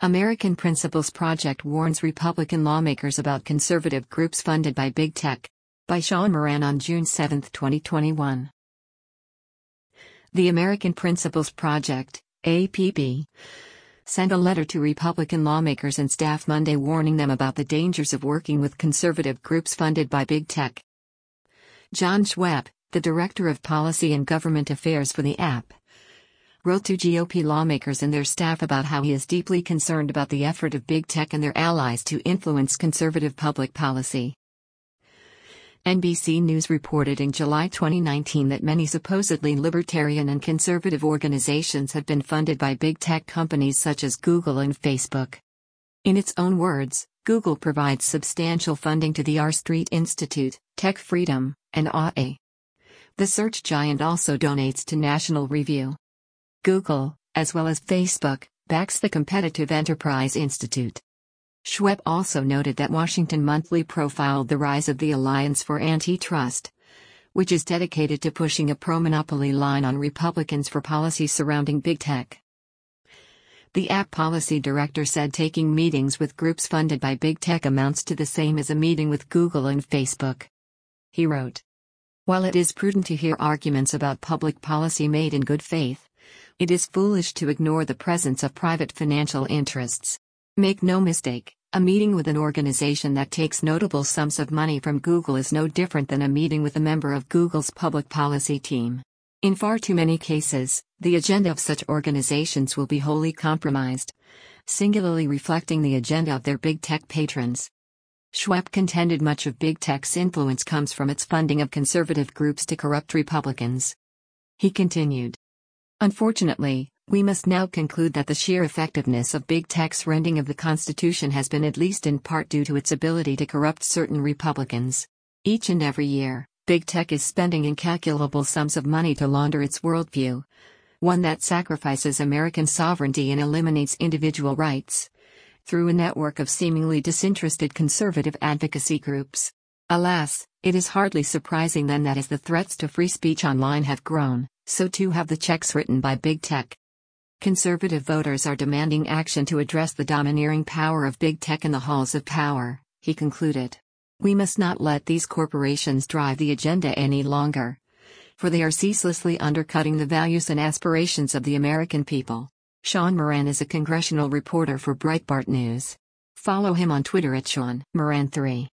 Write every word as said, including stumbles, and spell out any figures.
American Principles Project warns Republican lawmakers about conservative groups funded by big tech. By Sean Moran on June seventh, twenty twenty-one. The American Principles Project, A P P, sent a letter to Republican lawmakers and staff Monday warning them about the dangers of working with conservative groups funded by big tech. John Schwepp, the Director of Policy and Government Affairs for the A P P, wrote to G O P lawmakers and their staff about how he is deeply concerned about the effort of big tech and their allies to influence conservative public policy. N B C News reported in July twenty nineteen that many supposedly libertarian and conservative organizations had been funded by big tech companies such as Google and Facebook. In its own words, Google provides substantial funding to the R Street Institute, Tech Freedom, and A A. The search giant also donates to National Review. Google, as well as Facebook, backs the Competitive Enterprise Institute. Schwepp also noted that Washington Monthly profiled the rise of the Alliance for Antitrust, which is dedicated to pushing a pro-monopoly line on Republicans for policies surrounding big tech. The A P policy director said taking meetings with groups funded by big tech amounts to the same as a meeting with Google and Facebook. He wrote, "While it is prudent to hear arguments about public policy made in good faith, it is foolish to ignore the presence of private financial interests. Make no mistake, a meeting with an organization that takes notable sums of money from Google is no different than a meeting with a member of Google's public policy team. In far too many cases, the agenda of such organizations will be wholly compromised, singularly reflecting the agenda of their big tech patrons." Schwepp contended much of big tech's influence comes from its funding of conservative groups to corrupt Republicans. He continued, "Unfortunately, we must now conclude that the sheer effectiveness of big tech's rending of the Constitution has been at least in part due to its ability to corrupt certain Republicans. Each and every year, big tech is spending incalculable sums of money to launder its worldview, one that sacrifices American sovereignty and eliminates individual rights, through a network of seemingly disinterested conservative advocacy groups. Alas, it is hardly surprising then that as the threats to free speech online have grown, so too have the checks written by big tech. Conservative voters are demanding action to address the domineering power of big tech in the halls of power," he concluded. "We must not let these corporations drive the agenda any longer, for they are ceaselessly undercutting the values and aspirations of the American people." Sean Moran is a congressional reporter for Breitbart News. Follow him on Twitter at Sean Moran three.